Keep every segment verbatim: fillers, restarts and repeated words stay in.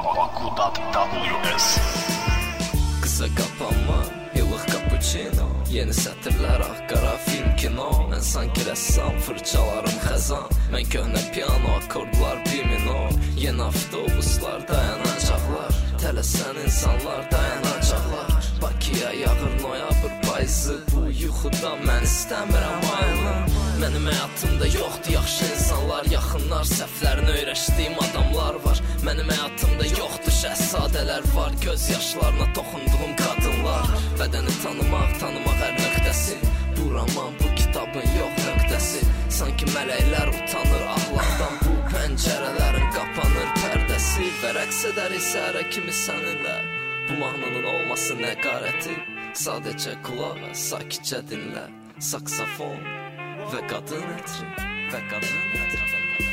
Baku W S. Qısa qapanma, yılıq cappuccino, yeni sətirlər ah qara film kino. Mən sanki rəssam, fırçalarım xəzan, mən köhnə piano, akordlar bir minor. Yeni avtobuslar, dayanacaqlar, tələsən insanlar, dayanacaqlar. Bakıya yağır noyabr payızı, bu yuxudan mən istəmirəm ayılım. Mənim həyatımda yoxdur yaxşı insanlar, yaxınlar, səhvlərini öyrəşdiyim adamlar var. Mənim həyatımda yoxdur şəhzadələr var, göz yaşlarına toxunduğum qadınlar. Bədəni tanımaq, tanımaq hər nöqtəsi, bu roman, bu kitabın yox nöqtəsi. Sanki mələklər utanır ağlardan, bu pəncərələrin qapanır pərdəsi. Və rəqs edərik səhərə kimi səninlə, bu mahnının olması nə qarəti. Sadəcə qulaq və sakitcə dinlə, saksafon və qadın ətri, və qadın ətri.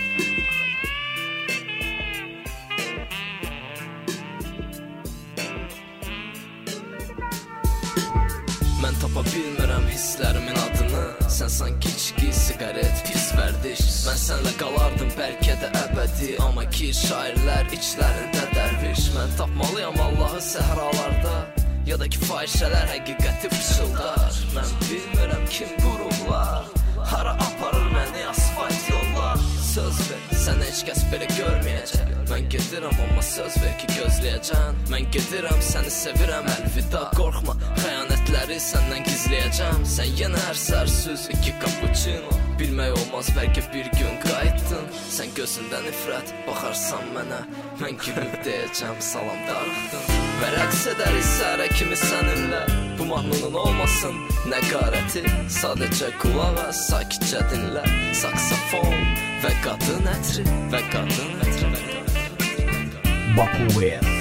Mən tapa bilmirəm hisslərimin adını, sən sanki içki, siqaret, pis vərdiş. Mən sənlə qalardım bəlkə də əbədi, amma ki şairlər içlərində dərviş. Mən tapmalıyam Allahı səhralarda, ya da ki fahişələr həqiqəti pıçıldar. Mən bilmirəm kim bu ruhlar, hara aparır məni asfalt yollar. Söz ver, sənə heç kəs belə görməyəcək. Mən gedirəm, amma söz ver ki gözləyəcəm. Mən gedirəm, səni sevirəm, əlvida. Qorxma, xəyanətləri səndən gizləyəcəm. Sən yenə hər səhər süz iki cappuccino, bilmək olmaz bəlkə bir gün qayıtdın. Sən gözündə nifrət, baxarsan mənə, mən gülüb deyəcəm, salam darıxdın. Və rəqs edərik səhərə kimi səninlə, bu mahnının olmasın nə qarəti. Sadəcə qulaq as, sakitcə dinlə, saksafon və qadın ətri, və qadın ətri, və qadın ətri. Baku W S.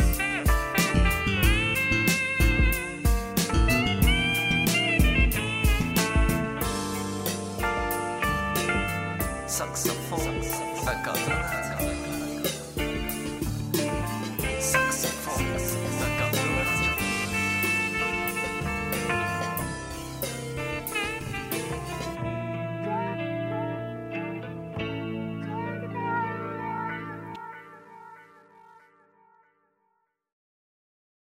Saksafon və qadın ətri.